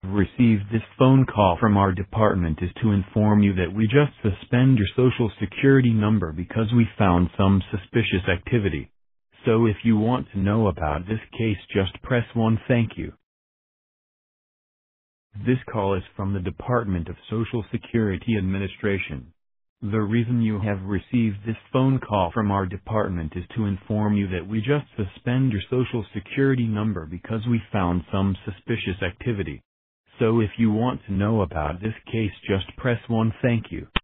Received this phone call from our department is to inform you that we just suspend your social security number because we found some suspicious activity. So if you want to know about this case, just press 1. Thank you. This call is from the Department of Social Security Administration. The reason you have received this phone call from our department is to inform you that we just suspend your social security number because we found some suspicious activity. So if you want to know about this case, just press 1. Thank you.